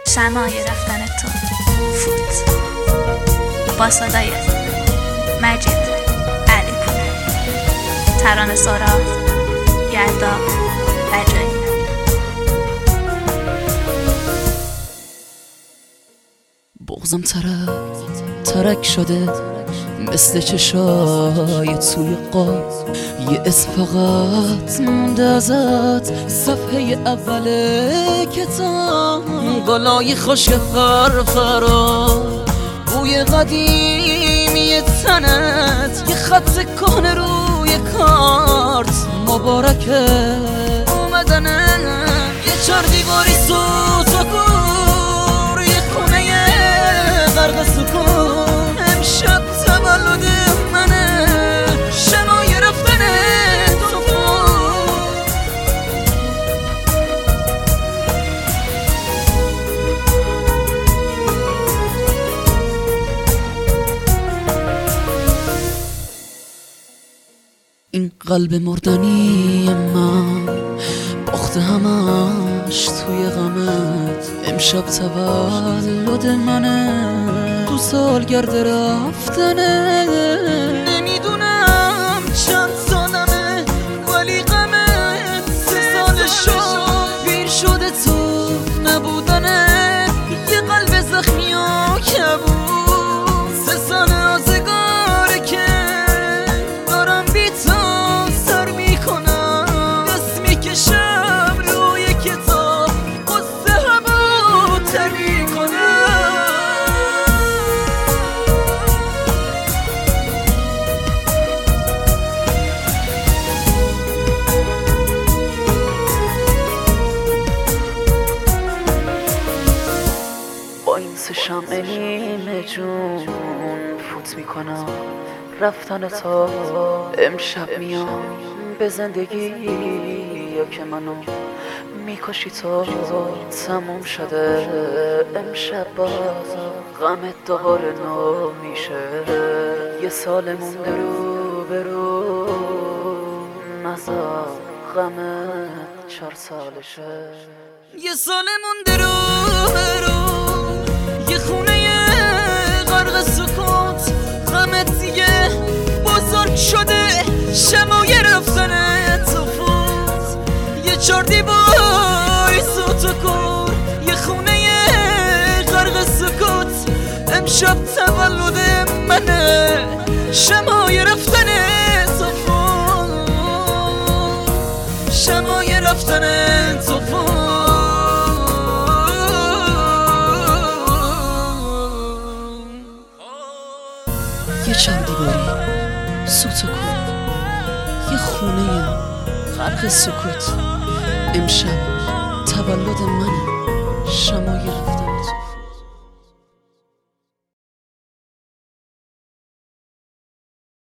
شمای رفتن تو فوت با صدای مجید علی پور، ترانه سارا، یلدا رجایی. بغضم ترک شده مثل چشای توی قاب، یه اسم فقط مونده ازت، صفحه اول کتاب، بالای خشک فرفرا، بوی قدیمی تنت، یه خط کهنه روی کارت، مبارکه اومدنه، یه چار دیواری سوت و گور، یه خونه غرق سکون، امشب تولد منه، شمای رفتن تو این قلب مردنی من باخته همش توی غمت، امشب تولد منه، تو سالگرد رفتنه، نمیدونم چند سالمه ولی غمت 3 سال شد، پیر شده تو نبودنه، یه قلب زخمی و کبود، 3 سال آزگاره که دارم بی تو سر میکنم، دست میکشم روی کتاب، قصه همو تر میکنم. با این 3 شمع نیمه جون فوت میکنم رفتن تا، امشب میام به زندگی یا که منو میکشی تا تموم شده، امشب باز غمت دوباره نو میشه، یه سال مونده رو برو، نزار غمت 4 سالشه، یه سال مونده رو برو، یه خونه غرق سکوت، غمت دیگه بزرگ شده، شمای رفتن تو فوت، یه 4 دیوار سوت و کور، یه خونه غرق سکوت، امشب تولد منه، شمای رفتن تو فوت، شمای رفتن تو فوت. یه 4 دیواری سوت و کور، یه خونه غرق سکوت، امشب تولد من.